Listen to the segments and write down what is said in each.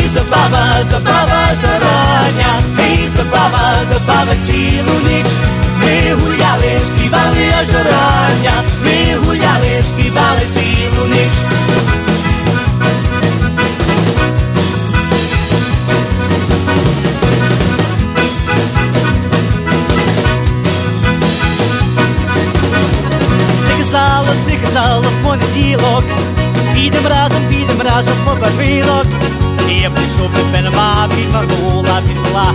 забава ж до рання. Гей, забава цілу ніч. Ми гуляли, співали аж до рання. Ми гуляли, співали цілу ніч. Ти казала в понеділок. Підем разом по барвінок. І я прийшов, тебе нема, підманула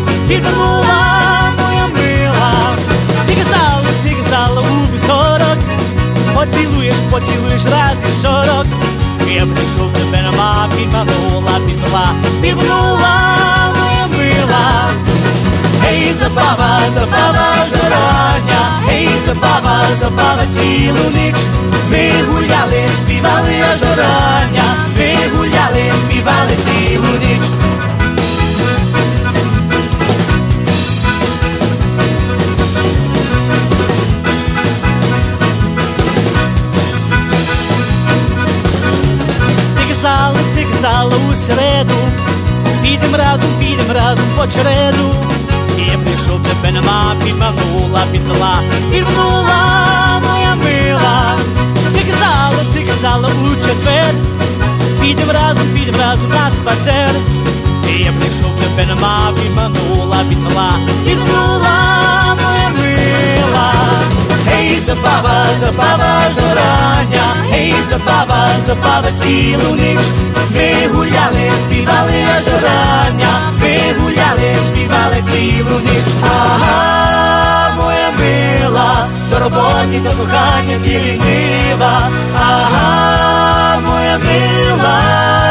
моя мила. Ти казала у вівторок. Поцілуєш раз і 40. І я прийшов, тебе нема, підманула моя мила. Гей, забава ж до рання. Гей, забава цілу ніч. Ми гуляли, співали аж до рання. Ми гуляли, співали цілу ніч. Ти казала у середу. Підем разом по череду. І я прийшов, тебе нема, підманула моя мила. Ти казала у четвер. Підем разом на спацер. І я прийшов, тебе нема, підманула моя мила. Гей, забава ж до рання. Гей, забава цілу ніч. Ми гуляли, співали аж до рання. Ми гуляли, співали цілу ніч. Ага, моя мила, до роботи, до кохання ти лінива. Ага, моя мила,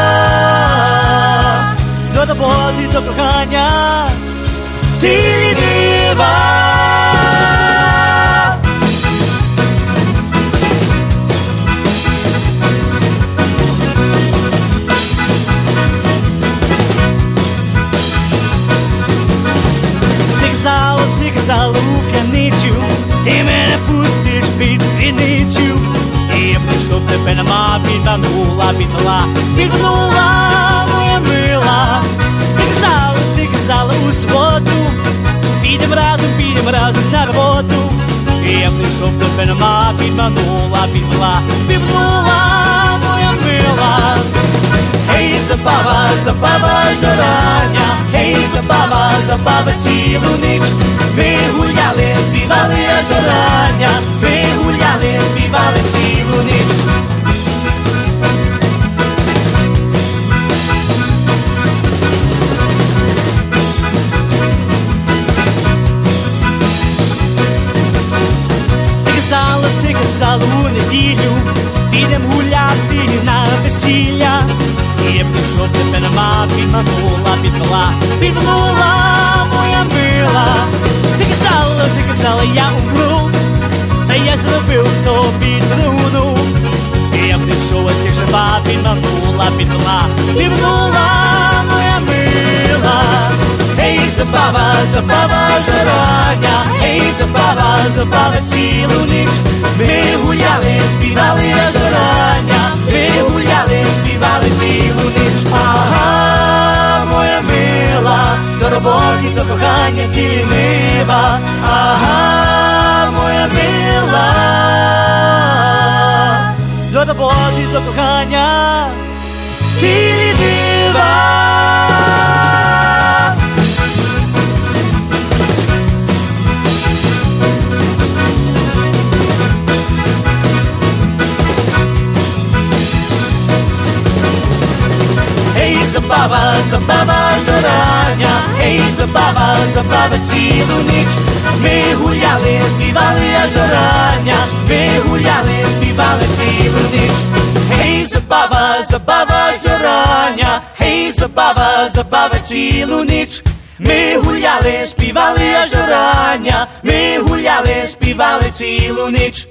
до роботи, до кохання ти лінива. Ти казала у п'яницю. Ти мене пустиш під спідницю. І я прийшов, тебе нема, підманула моя мила. Ти казала у суботу. Підем разом на роботу. І я прийшов, тебе нема, підманула моя мила. Гей, забава ж до рання. Гей, забава цілу ніч. Ми гуляли, співали аж до рання. Ми гуляли, співали цілу ніч. Ти казала у неділю. Підем гуляти на весілля. І я прийшов, тебе нема, підманула моя мила. Ти казала, я умру. Та я зробив тобі труну. І я прийшов, а ти жива, підманула моя мила. Гей, забава ж до рання. Гей, забава цілу ніч. Ми гуляли, співали аж до рання. Ми гуляли, співали цілу ніч. Ага, моя мила, до роботи, до кохання ти лінива. Ага, моя мила, до роботи, до кохання ти лінива. Забава ж до рання. Гей, забава цілу ніч. Ми гуляли, співали аж до рання. Ми гуляли, співали цілу ніч. Гей, забава ж до рання. Гей, забава цілу ніч. Ми гуляли, співали аж до рання. Ми гуляли, співали цілу ніч.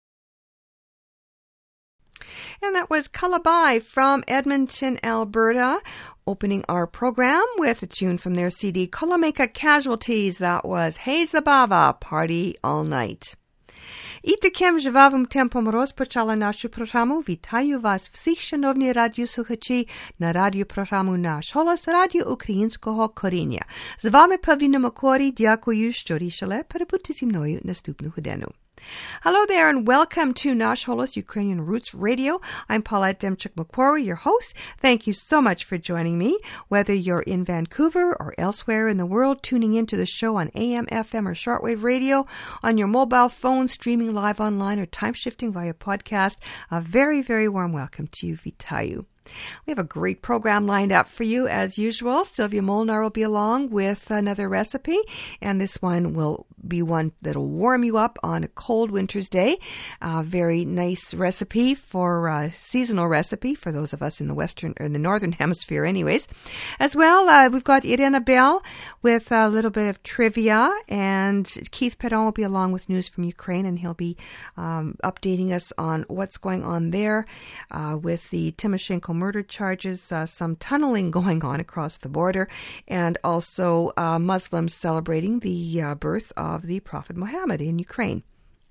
And that was Calabai from Edmonton, Alberta, opening our program with a tune from their CD, Kalameka Casualties. That was Hey Zabava, Party All Night. І таким жвавим темпом розпочала нашу програму. Вітаю вас всіх, шановні радіослухачі, на радіопрограму «Наш голос» радіо українського коріння. З вами Павліна Макорі. Дякую, що рішили перебути зі мною наступну годину. Hello there and welcome to Nash Holos Ukrainian Roots Radio. I'm Paulette Demchuk-Macquarie, your host. Thank you so much for joining me. Whether you're in Vancouver or elsewhere in the world, tuning into the show on AM, FM, or shortwave radio, on your mobile phone, streaming live online, or time-shifting via podcast, a very, very warm welcome to you, Vitayu. We have a great program lined up for you as usual. Sylvia Molnar will be along with another recipe, and this one will be one that'll warm you up on a cold winter's day. A very nice recipe for seasonal recipe for those of us in the western or in the northern hemisphere anyways. As well, we've got Irina Bell with a little bit of trivia, and Keith Perron will be along with news from Ukraine, and he'll be updating us on what's going on there with the Tymoshenko murder charges, some tunneling going on across the border, and also Muslims celebrating the birth of the Prophet Muhammad in Ukraine.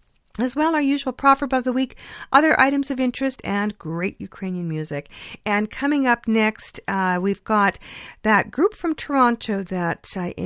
As well, our usual proverb of the week, other items of interest, and great Ukrainian music. And coming up next, we've got that group from Toronto that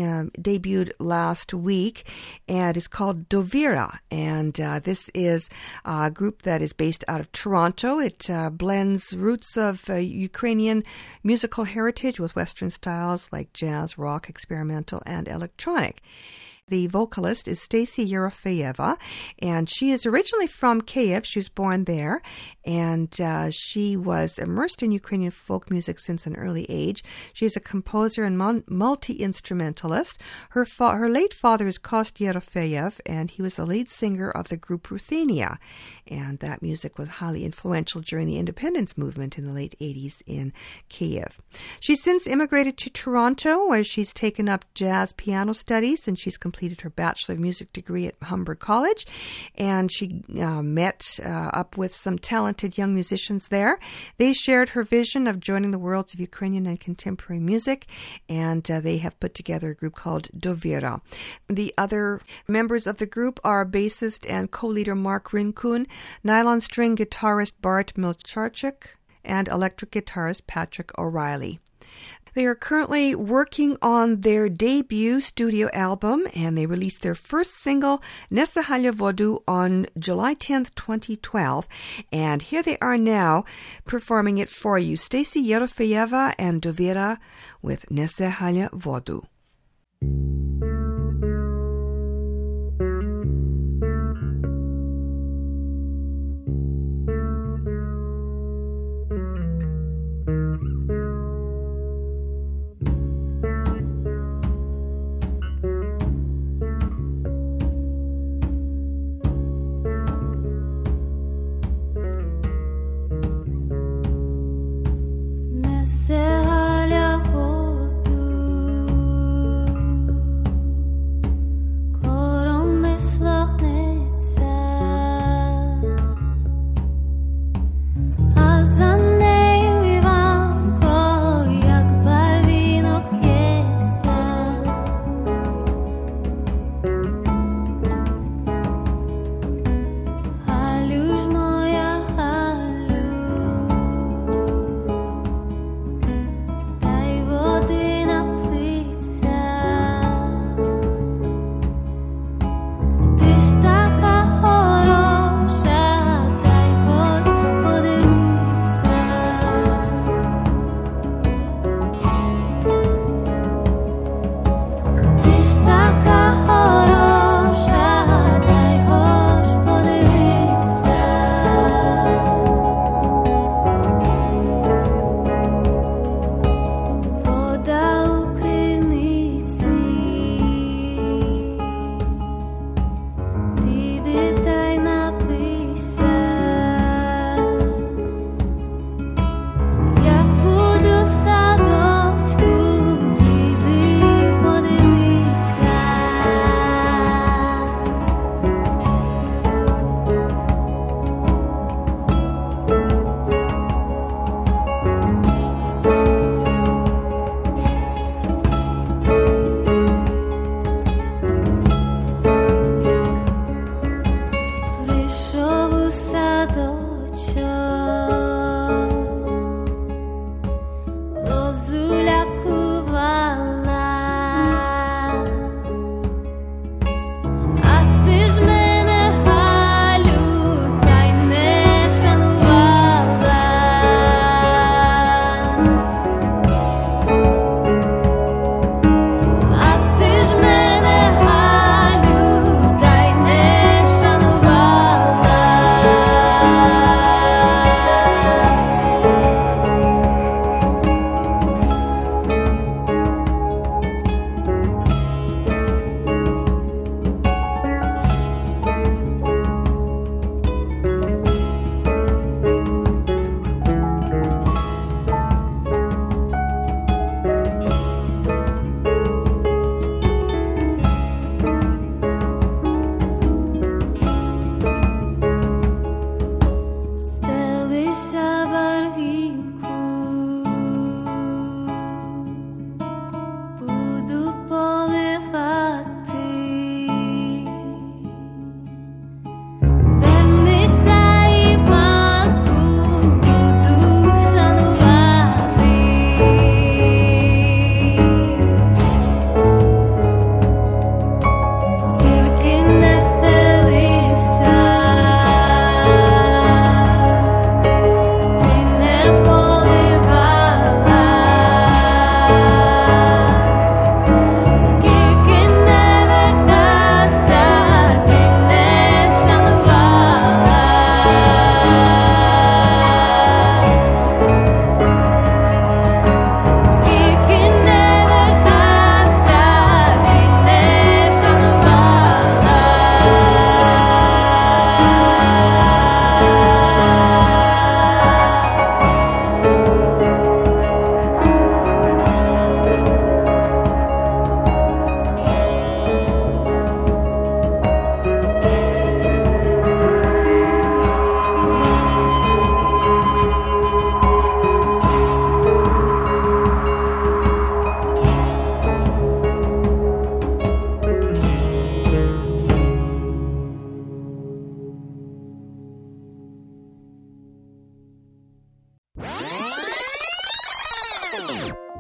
debuted last week, and is called Dovira. And this is a group that is based out of Toronto. It blends roots of Ukrainian musical heritage with Western styles like jazz, rock, experimental, and electronic. The vocalist is Stacy Yerofeyeva, and she is originally from Kyiv. She was born there, and she was immersed in Ukrainian folk music since an early age. She is a composer and multi-instrumentalist. Her late father is Kost Yerofeyev, and he was the lead singer of the group Ruthenia, and that music was highly influential during the independence movement in the late 80s in Kyiv. She's since immigrated to Toronto, where she's taken up jazz piano studies, and she's completed her Bachelor of Music degree at Humber College, and she met up with some talented young musicians there. They shared her vision of joining the worlds of Ukrainian and contemporary music, and they have put together a group called Dovira. The other members of the group are bassist and co-leader Mark Rinkun, nylon string guitarist Bart Milcharchuk, and electric guitarist Patrick O'Reilly. They are currently working on their debut studio album, and they released their first single, Nesehalia Vodu, on July 10th, 2012. And here they are now performing it for you. Stacy Yerofeyeva and Dovira with Nesehalia Vodu. Nesehalia Vodu.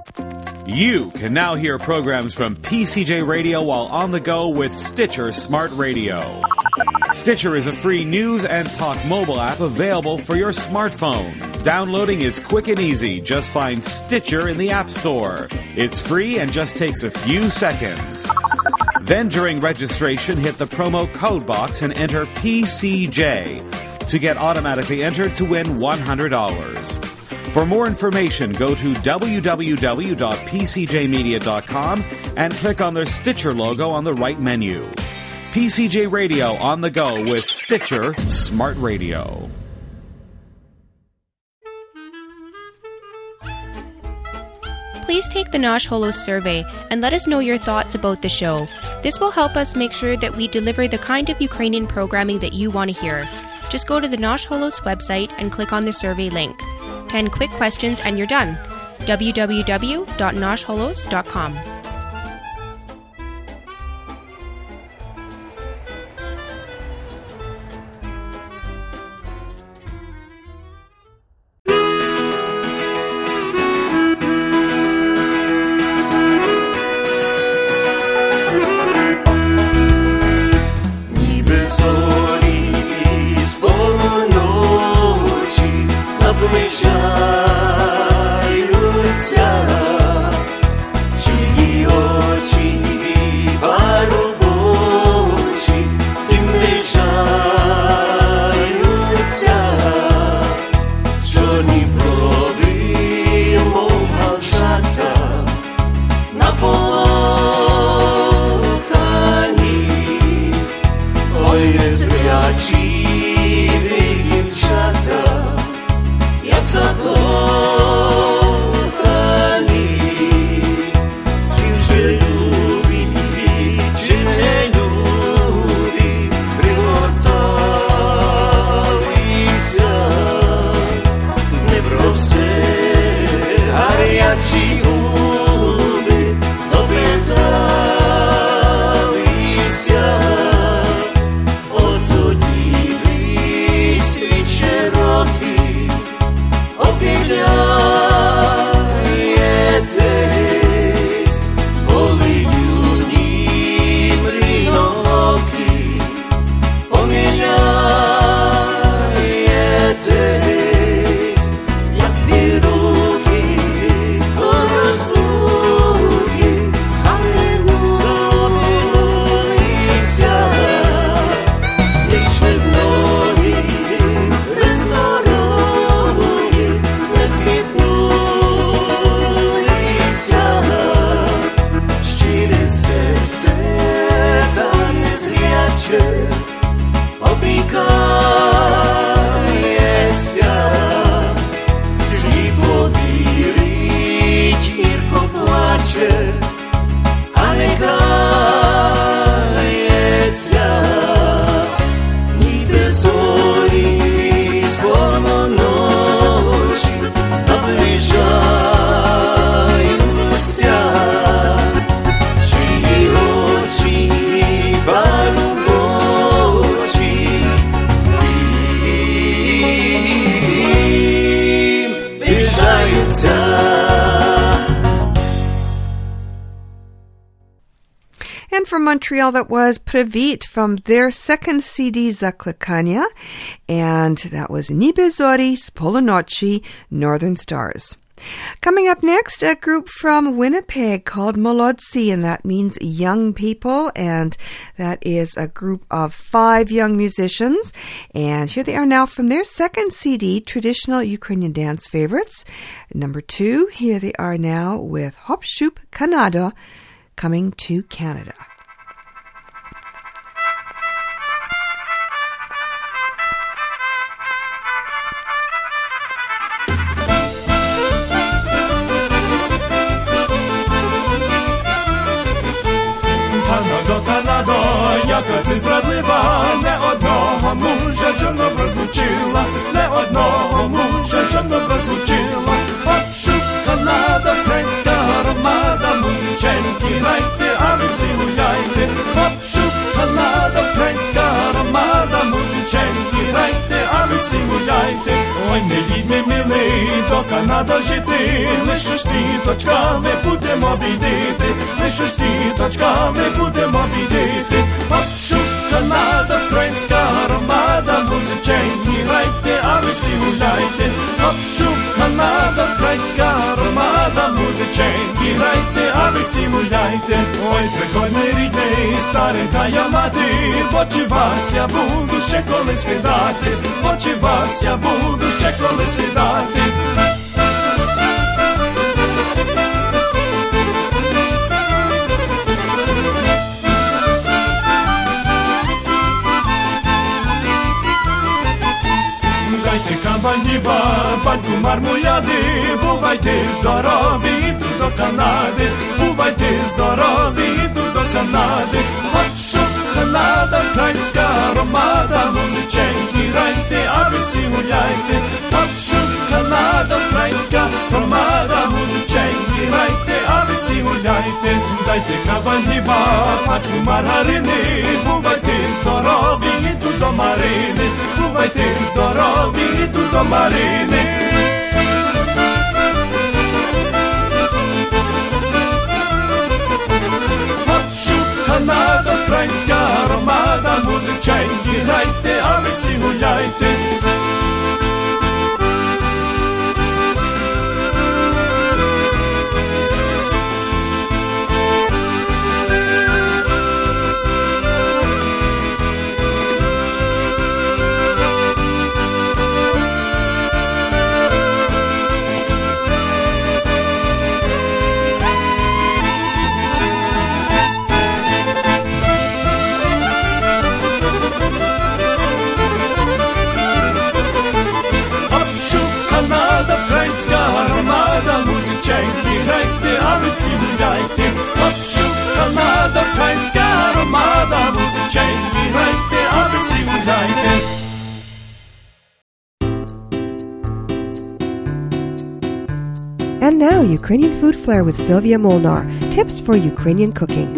You can now hear programs from PCJ Radio while on the go with Stitcher Smart Radio. Stitcher is a free news and talk mobile app available for your smartphone. Downloading is quick and easy. Just find Stitcher in the App Store. It's free and just takes a few seconds. Then during registration, hit the promo code box and enter PCJ to get automatically entered to win $100. For more information, go to www.pcjmedia.com and click on their Stitcher logo on the right menu. PCJ Radio on the go with Stitcher Smart Radio. Please take the Nosh Holos survey and let us know your thoughts about the show. This will help us make sure that we deliver the kind of Ukrainian programming that you want to hear. Just go to the Nosh Holos website and click on the survey link. 10 quick questions and you're done. www.noshholos.com. From Montreal, that was Previt from their second CD, Zaklakania, and that was Niby Zori, Spolonochi, Northern Stars. Coming up next, a group from Winnipeg called Molodsi, and that means young people, and that is a group of 5 young musicians, and here they are now from their second CD, Traditional Ukrainian Dance Favorites. Number 2, here they are now with Hop Shoop Canada, Coming to Canada. Канадо, яка ти зрадлива, не одного мужа жонок розлучила, не одного мужа жонок розлучила. Обшук Канада, українська громада, музиченьки грайте, а ви всі гуляйте. Обшук Канада, українська громада, музиченьки грайте, а ви всі гуляйте. Ой, не їдь ми милий, до Канада жити, лише ж тіточками будемо бідити, лише ж тіточками будемо бідити. Хоп-шуп, Канада, українська громада, музиченьки грайте, а ви всі гуляйте. Хоп-шуп, Канада, українська громада, музиченьки грайте, а ви всі гуляйте. Ой, приходь мій рідний, старенька я мати, бо чи вас я буду ще колись видати, бо чи вас я буду ще колись видати. Дайте кабаніба, банку мармуляди, бувайте здорові, тут до Канади, бувайте здорові, тут до Канади. Хоп-шуп, Канада, українська громада, музиченьки грайте, а ви всі гуляйте. Хоп-шуп, Канада, українська громада, музиченьки грайте, а ви всі гуляйте. Дайте кабаніба, пачку маргарини, бувайте здорові, тут до Марини, бувайте здорові, тут до Марини. Хоп-шуп, Канада, українська громада, музиченьки грайте, а ви всі гуляйте. Музиченьки грайте, а ви всі гуляйте. Хоп-шуп, Канада, українська громада, музиченьки грайте, а ви всі гуляйте. And now, Ukrainian Food Flair with Sylvia Molnar. Tips for Ukrainian cooking.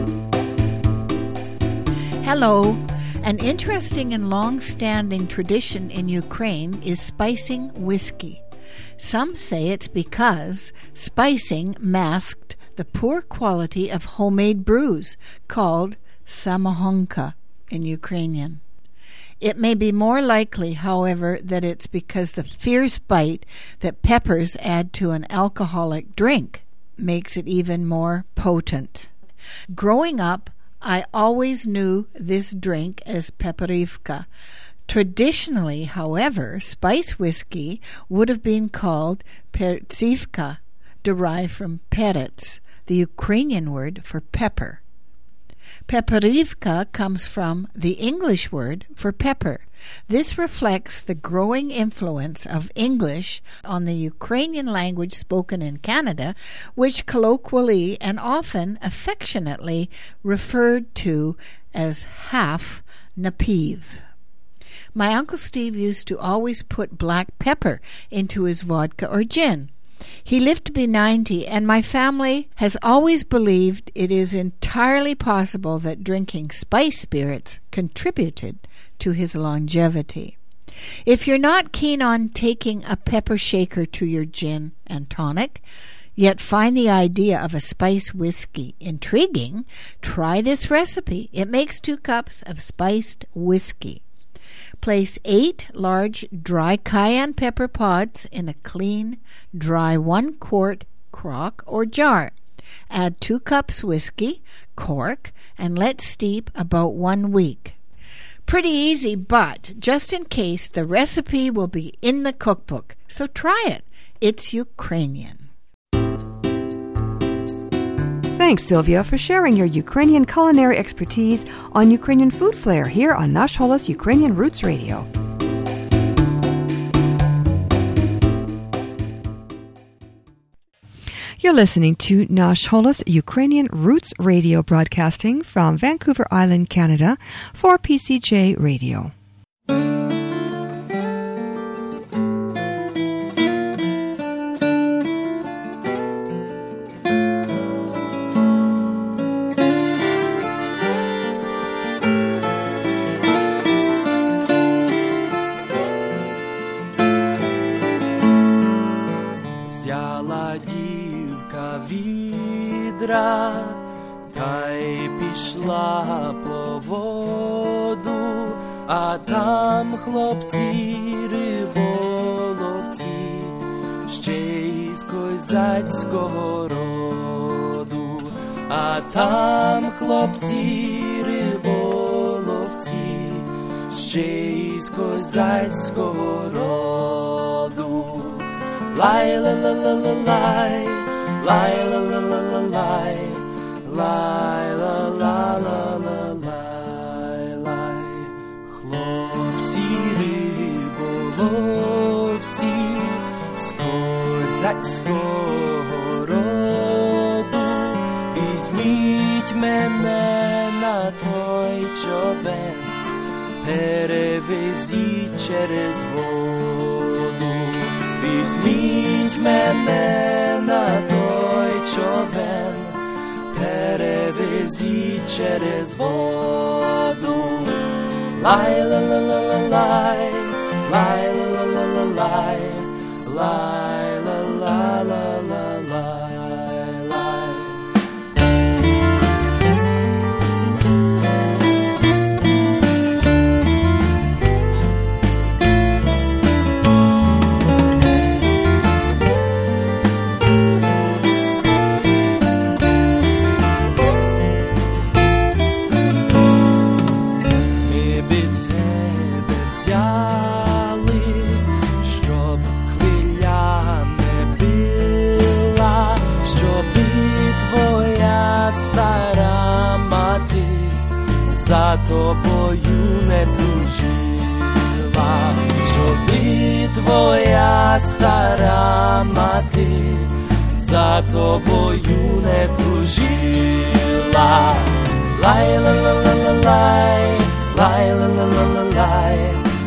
Hello. An interesting and long-standing tradition in Ukraine is spicing whiskey. Some say it's because spicing masked the poor quality of homemade brews called samohonka in Ukrainian. It may be more likely, however, that it's because the fierce bite that peppers add to an alcoholic drink makes it even more potent. Growing up, I always knew this drink as peperivka. Traditionally, however, spice whiskey would have been called pertsivka, derived from perets, the Ukrainian word for pepper. Peperivka comes from the English word for pepper. This reflects the growing influence of English on the Ukrainian language spoken in Canada, which colloquially and often affectionately referred to as half napiv. My Uncle Steve used to always put black pepper into his vodka or gin. He lived to be 90, and my family has always believed it is entirely possible that drinking spice spirits contributed to his longevity. If you're not keen on taking a pepper shaker to your gin and tonic, yet find the idea of a spice whiskey intriguing, try this recipe. It makes 2 cups of spiced whiskey. Place 8 large dry cayenne pepper pods in a clean, dry 1-quart crock or jar. Add 2 cups whiskey, cork, and let steep about 1 week. Pretty easy, but just in case, the recipe will be in the cookbook, so try it. It's Ukrainian. Thanks, Sylvia, for sharing your Ukrainian culinary expertise on Ukrainian Food Flair here on Nash Holos Ukrainian Roots Radio. You're listening to Nash Holos Ukrainian Roots Radio, broadcasting from Vancouver Island, Canada, for PCJ Radio. відра, та й пішла по воду, а там хлопці риболовці, ще й з козацького роду, а там хлопці риболовці, ще й з козацького роду. Лай-ла-ла-ла-ла-лай, лай-ла-ла-ла-ла-лай, лай-ла-ла-ла-ла-лай. Хлопці риболовці з козацького роду, візьміть мене на той човен, перевезіть через воду. Візьміть мене на той човен, перевезіть через воду. Лай-ла-ла-ла-ла-лай, лай-ла-ла-ла-ла-лай, лай-ла-ла-ла-ла-лай. За тобою не тужила, щоби твоя стара мати за тобою не тужила. Лай-ла-ла-ла-ла-лай, лай-ла-ла-ла-ла-лай,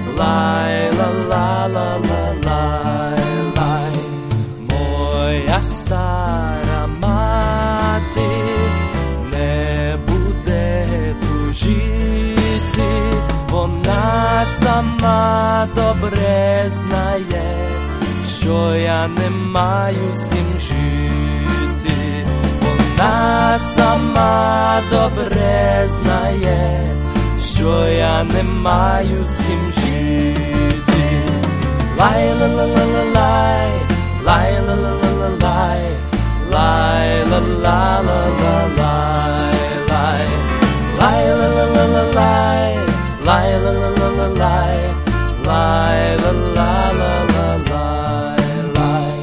лай-ла-ла-ла-ла-лай. Моя стара мати не буде жити, вона сама добре знає, що я не маю з ким жити. Вона сама добре знає, що я не маю з ким жити. Лай-ла-ла-ла-ла-лай, лай-ла-ла-ла-ла-лай, лай-ла-ла-ла-ла-лай. Lay-la-la-la-la-lay, lay-la-la-la-la-lay, lay-la-la-la-la-lay.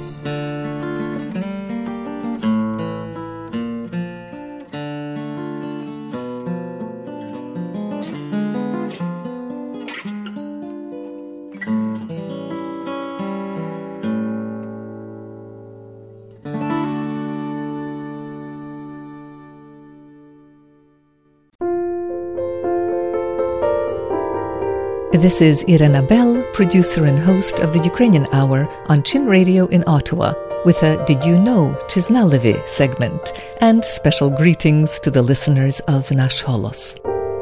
This is Irena Bell, producer and host of the Ukrainian Hour on Chin Radio in Ottawa, with a Did You Know Chiznalevi segment and special greetings to the listeners of Nash Holos.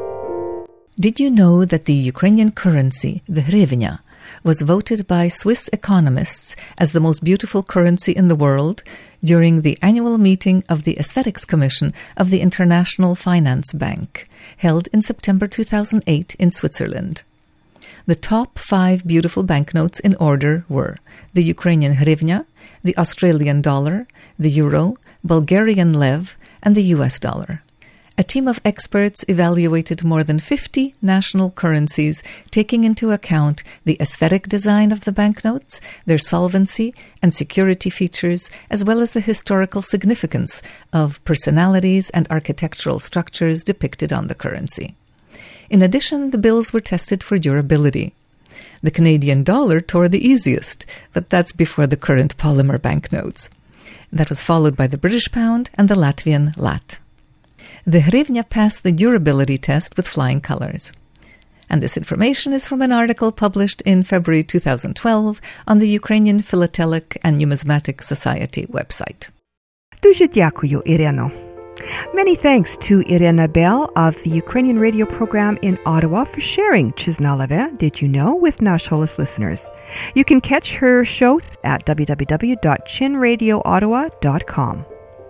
Did you know that the Ukrainian currency, the hryvnia, was voted by Swiss economists as the most beautiful currency in the world during the annual meeting of the Aesthetics Commission of the International Finance Bank, held in September 2008 in Switzerland? The top 5 beautiful banknotes in order were the Ukrainian hryvnia, the Australian dollar, the euro, Bulgarian lev, and the US dollar. A team of experts evaluated more than 50 national currencies, taking into account the aesthetic design of the banknotes, their solvency and security features, as well as the historical significance of personalities and architectural structures depicted on the currency. In addition, the bills were tested for durability. The Canadian dollar tore the easiest, but that's before the current polymer banknotes. That was followed by the British pound and the Latvian lat. The hryvnia passed the durability test with flying colors. And this information is from an article published in February 2012 on the Ukrainian Philatelic and Numismatic Society website. Дуже дякую, Ireno. Many thanks to Irena Bell of the Ukrainian radio program in Ottawa for sharing Chiznaleve, Did You Know, with Nash Holos listeners. You can catch her show at www.chinradioottawa.com.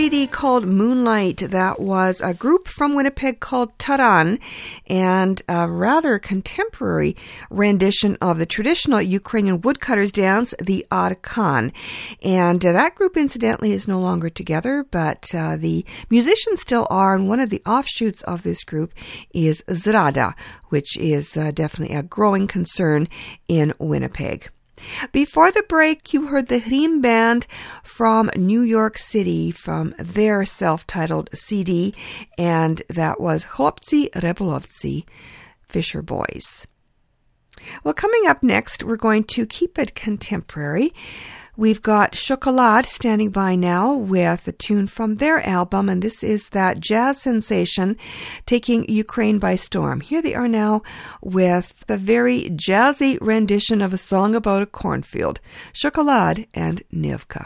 CD called Moonlight. That was a group from Winnipeg called Taran, and a rather contemporary rendition of the traditional Ukrainian woodcutters dance, the Arkan. And that group, incidentally, is no longer together, but the musicians still are, and one of the offshoots of this group is Zrada, which is definitely a growing concern in Winnipeg. Before the break, you heard the Hrim Band from New York City from their self-titled CD, and that was Chłopcy Rybolovcy, Fisher Boys. Well, coming up next, we're going to keep it contemporary. We've got Chocolate standing by now with a tune from their album, and this is that jazz sensation taking Ukraine by storm. Here they are now with the very jazzy rendition of a song about a cornfield, Chocolate and Nivka.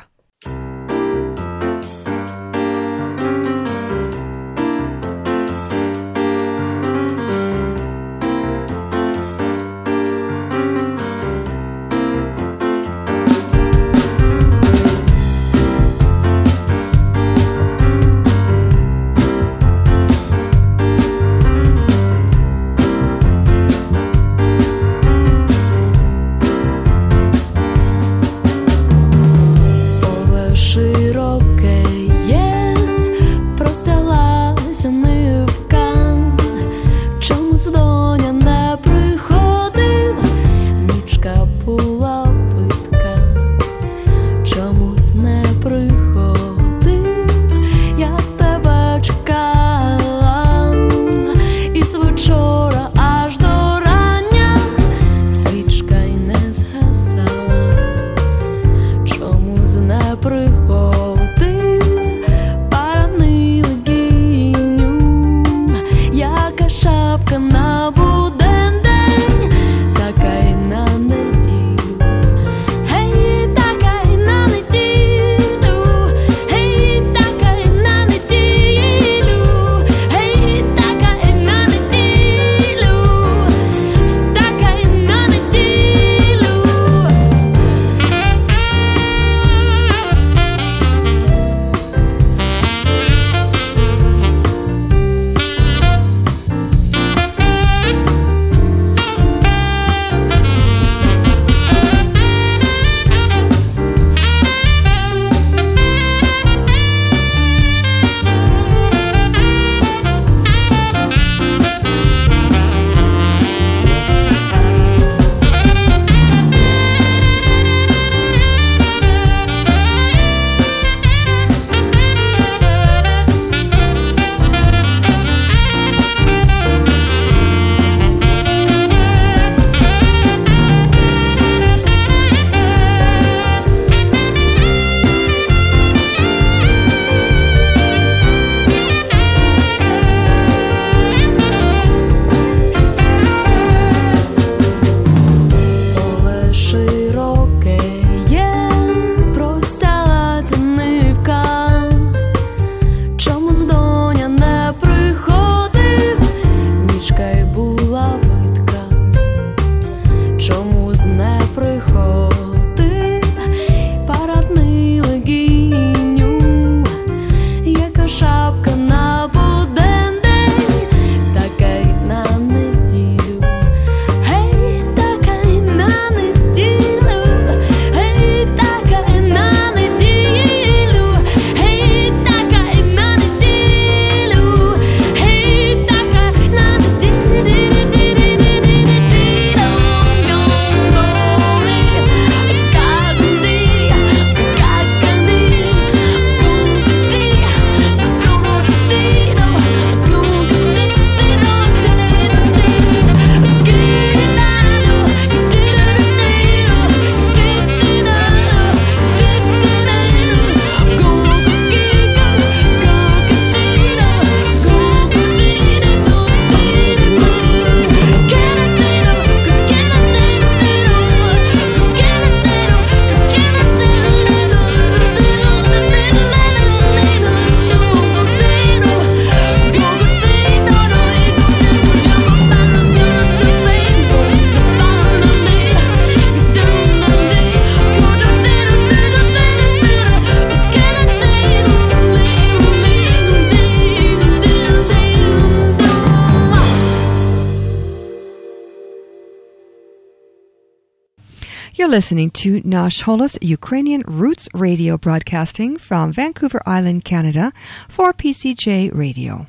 You're listening to Nash Holos Ukrainian Roots Radio, broadcasting from Vancouver Island, Canada, for PCJ Radio.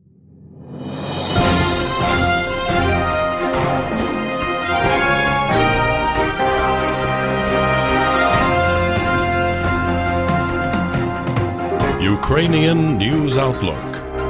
Ukrainian News Outlook.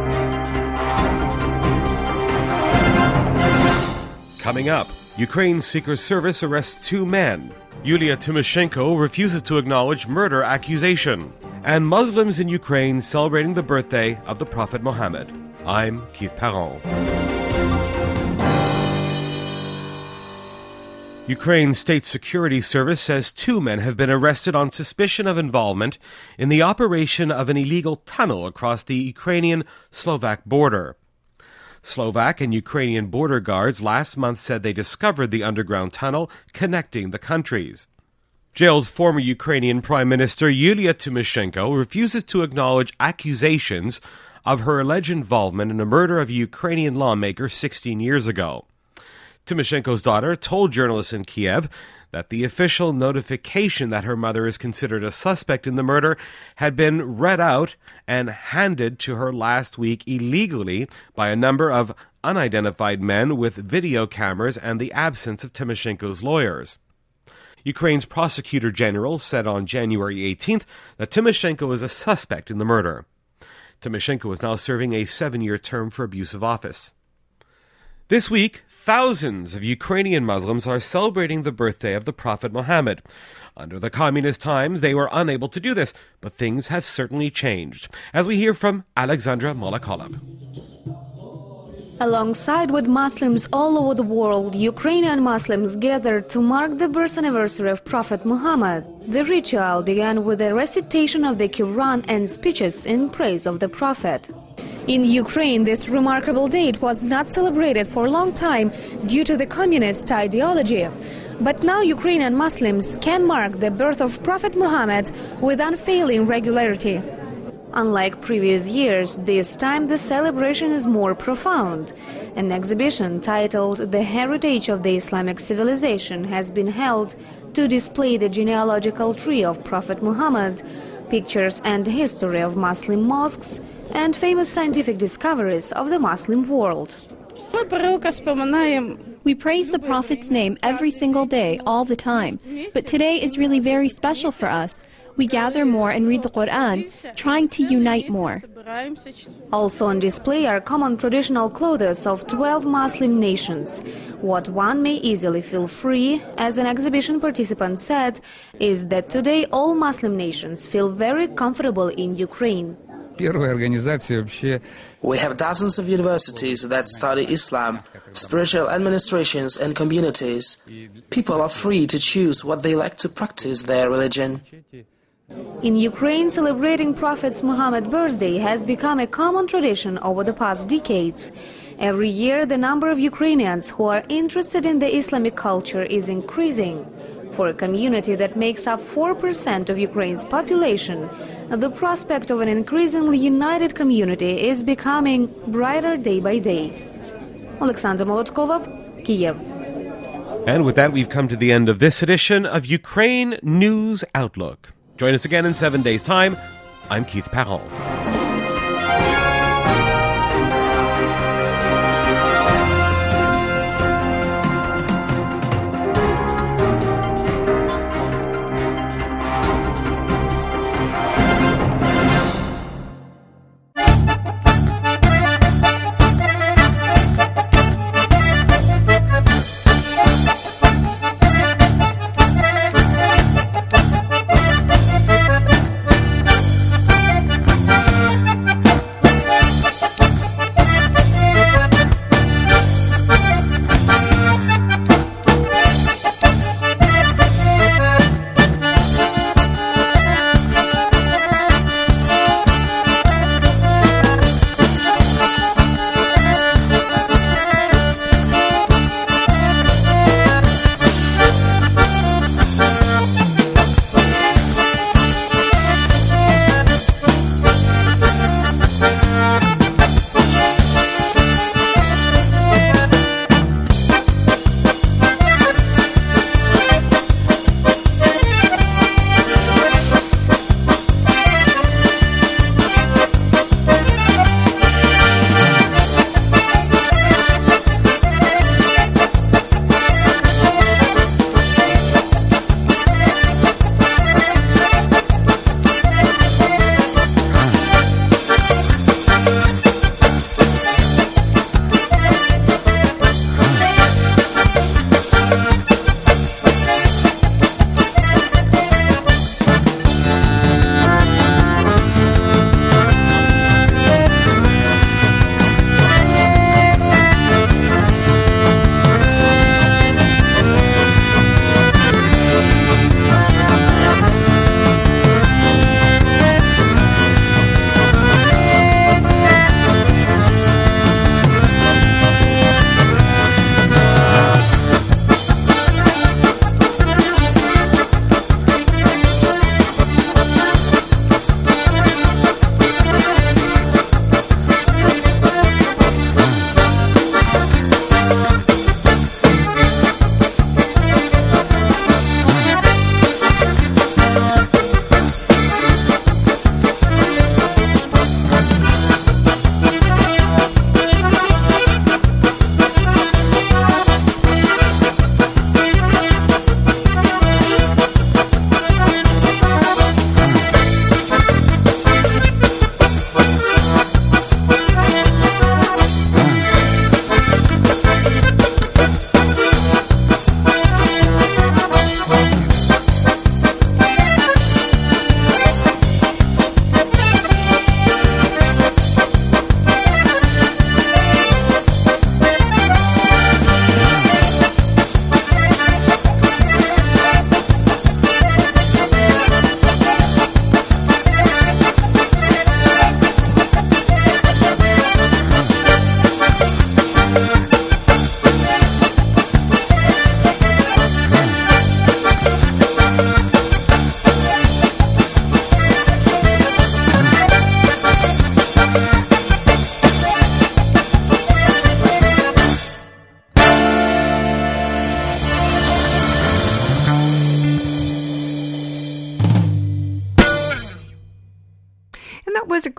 Coming up, Ukraine's Secret Service arrests 2 men. Yulia Tymoshenko refuses to acknowledge murder accusation. And Muslims in Ukraine celebrating the birthday of the Prophet Muhammad. I'm Keith Perron. Ukraine's State Security Service says 2 men have been arrested on suspicion of involvement in the operation of an illegal tunnel across the Ukrainian-Slovak border. Slovak and Ukrainian border guards last month said they discovered the underground tunnel connecting the countries. Jailed former Ukrainian Prime Minister Yulia Tymoshenko refuses to acknowledge accusations of her alleged involvement in the murder of a Ukrainian lawmaker 16 years ago. Tymoshenko's daughter told journalists in Kiev that the official notification that her mother is considered a suspect in the murder had been read out and handed to her last week illegally by a number of unidentified men with video cameras and the absence of Tymoshenko's lawyers. Ukraine's prosecutor general said on January 18th that Tymoshenko is a suspect in the murder. Tymoshenko is now serving a 7-year term for abuse of office. This week, thousands of Ukrainian Muslims are celebrating the birthday of the Prophet Muhammad. Under the communist times, they were unable to do this, but things have certainly changed. As we hear from Alexandra Molakolab. Alongside with Muslims all over the world, Ukrainian Muslims gathered to mark the birth anniversary of Prophet Muhammad. The ritual began with a recitation of the Quran and speeches in praise of the Prophet. In Ukraine, this remarkable date was not celebrated for a long time due to the communist ideology. But now Ukrainian Muslims can mark the birth of Prophet Muhammad with unfailing regularity. Unlike previous years, this time the celebration is more profound. An exhibition titled The Heritage of the Islamic Civilization has been held to display the genealogical tree of Prophet Muhammad, pictures and history of Muslim mosques, and famous scientific discoveries of the Muslim world. We praise the Prophet's name every single day, all the time. But today is really very special for us. We gather more and read the Quran, trying to unite more. Also on display are common traditional clothes of 12 Muslim nations. What one may easily feel free, as an exhibition participant said, is that today all Muslim nations feel very comfortable in Ukraine. We have dozens of universities that study Islam, spiritual administrations and communities. People are free to choose what they like to practice their religion. In Ukraine, celebrating Prophet Muhammad's birthday has become a common tradition over the past decades. Every year, the number of Ukrainians who are interested in the Islamic culture is increasing. For a community that makes up 4% of Ukraine's population, the prospect of an increasingly united community is becoming brighter day by day. Alexandra Molotkova, Kiev. And with that, we've come to the end of this edition of Ukraine News Outlook. Join us again in 7 days' time. I'm Keith Perron.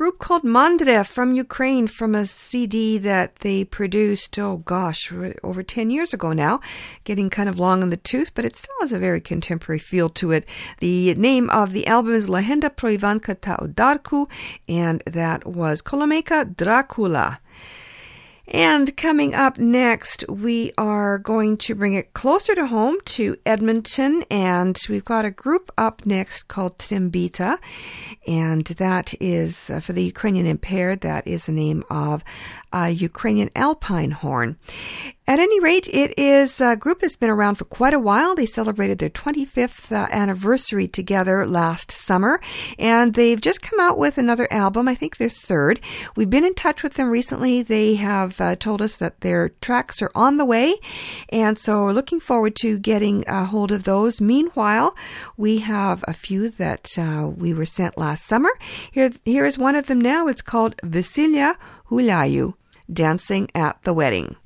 group called Mandre from Ukraine from a CD that they produced, over 10 years ago now, getting kind of long in the tooth, but it still has a very contemporary feel to it. The name of the album is Legenda pro Ivanka Teodarku, and that was Kolomeka Dracula. And coming up next, we are going to bring it closer to home to Edmonton, and we've got a group up next called Trembita, and that is, for the Ukrainian impaired, that is the name of a Ukrainian alpine horn. At any rate, it is a group that's been around for quite a while. They celebrated their 25th anniversary together last summer, and they've just come out with another album, I think their third. We've been in touch with them recently. They have told us that their tracks are on the way, and so we're looking forward to getting a hold of those. Meanwhile, we have a few that we were sent last summer. Here is one of them now. It's called Vesilia Hulayu, Dancing at the Wedding.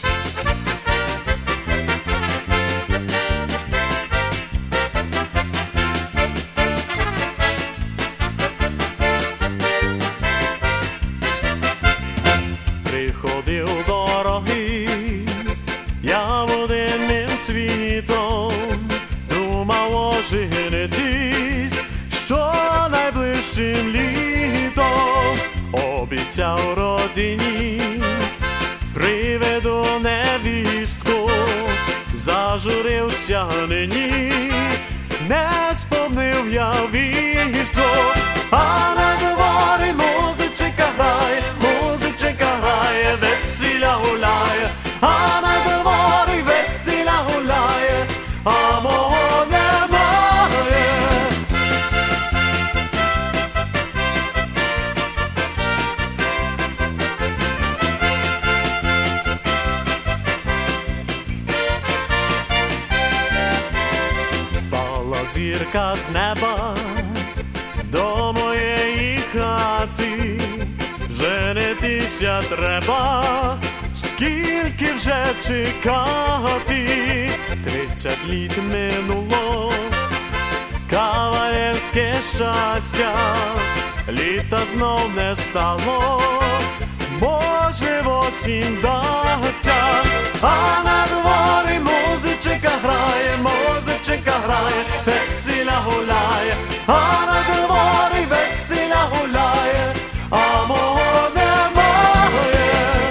Приходив дорогий, я в один світом думав оженитись, що найближчим літом обіцяв родині, приведу невістку, зажурився нині, не сповнив я вістку, а на дворі музичка грає, весіля гуляє, а на дворі весіля гуляє, а мого немає. Впала зірка з неба до моєї хати, женитися треба, скільки вже чекати, 30 літ минуло, кавалерське щастя, літа знов не стало, може осінь дасться, а на дворі музичка грає, весіля гуляє, а на дворі весіля гуляє, а мого немає.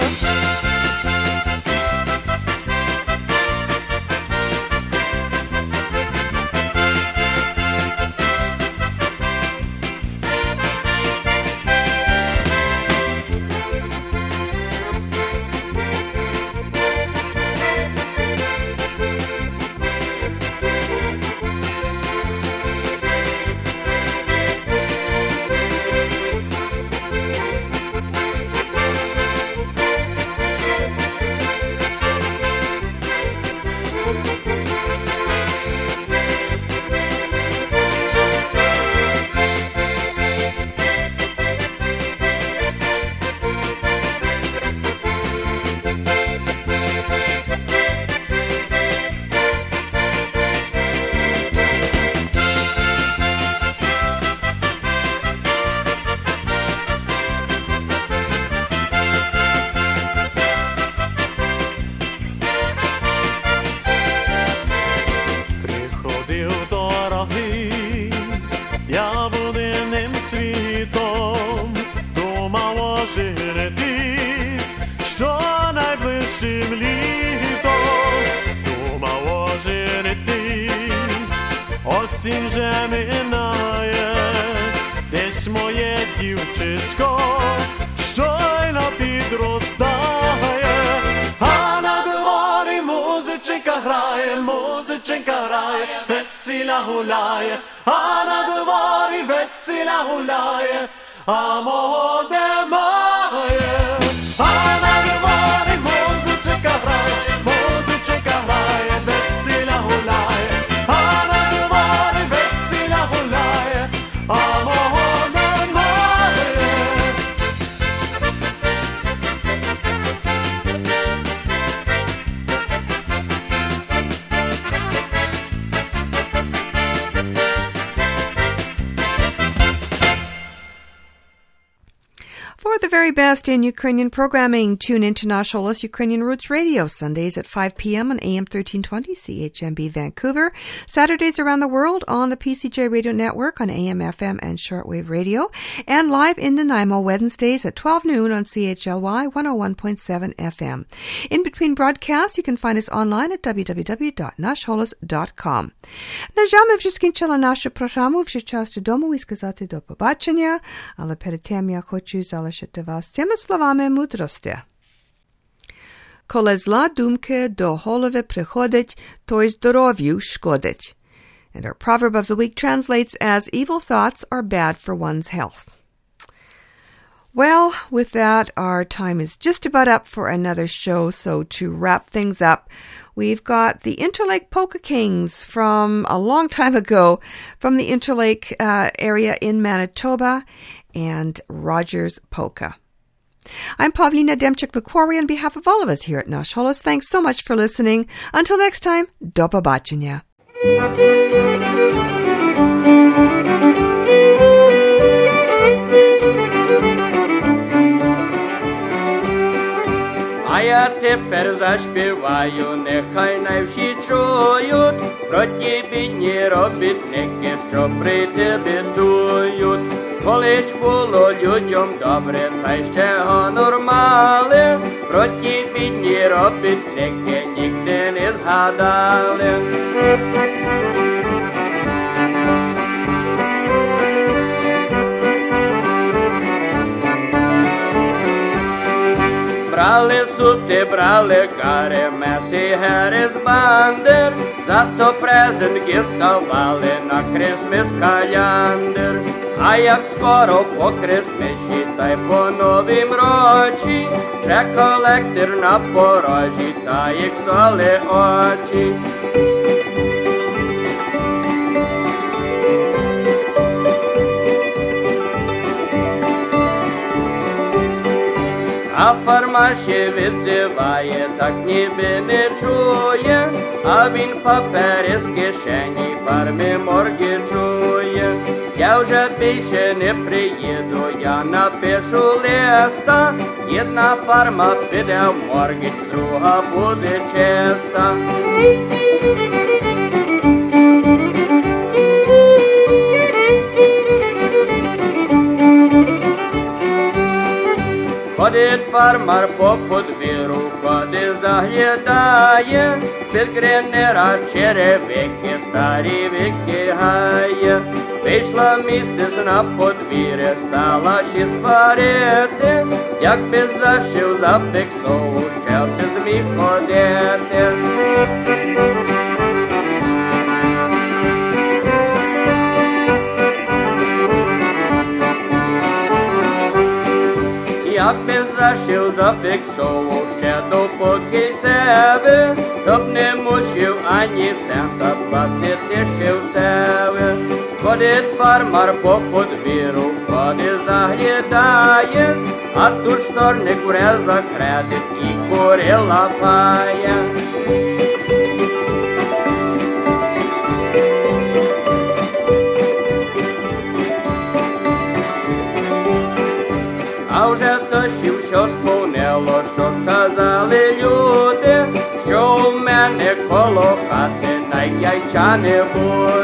Світом думав оженитись, що найближчим літом думав оженитись, осінь же минає, десь моє дівчисько щойно підростає, а на дворі музичка грає, весіля гуляє, а на дворі весіля гуляє, а мого немає. А на дворі музичка грає, весіля гуляє, а на дворі весіля гуляє, а мого немає. very best in Ukrainian programming. Tune into Nash Holos Ukrainian Roots Radio, Sundays at 5 p.m. on AM 1320 CHMB Vancouver, Saturdays around the world on the PCJ Radio Network on AM, FM, and shortwave radio, and live in Nanaimo Wednesdays at 12 noon on CHLY 101.7 FM. In between broadcasts, you can find us online at www.nashholos.com. Нажа ми вже скінчила нашу програму, вже час додому і сказати до побачення, але перед тим я хочу залишити вас цими словами мудрості. Коли зла думки до голови приходить, то й здоров'ю шкодить. And our proverb of the week translates as, evil thoughts are bad for one's health. Well, with that, our time is just about up for another show, so to wrap things up, we've got the Interlake Polka Kings from a long time ago, from the Interlake area in Manitoba, and Rogers Polka. I'm Pavlina Demchuk-McQuarrie on behalf of all of us here at Nash Holos. Thanks so much for listening. Until next time, do pobачення. А я тепер заспіваю, нехай най всі чують, про ті бідні робітники, що при тебе дують. Колись було людям добре, та й ще гонор мали, про ті бідні робітники ніде не згадали. Брали сути, брали кари, меси, гери з бандер, зато презентки ставали на Крисмис каляндр. А як скоро по Крисмисі, та й по новім році, вже колектор на порожі, та їх соли очі. А фармер ще відзиває, так ніби не чує, а він папери з кишені фарми морги чує. Я вже більше не приїду, я напишу листа, одна фарма піде в морги, друга буде чиста. Ходить фармер по подвір'ю, ходить заглядає, під гринера черевики, старі викигає. Вийшла місяць на подвір'я, стала ще сварити, як би зашив за фіксову, ще б зміг ходити. Як би зашив за фіксову, ще до покійцеве, то б не мусив ані цента платити ще в себе. Ходить фармер по подвір'ю, ходить заглядає, а тут шторник вре за кредит і кури лапає. А вже тощів, що сповнило, що казали люди, що у мене коло хати най яйця не буде.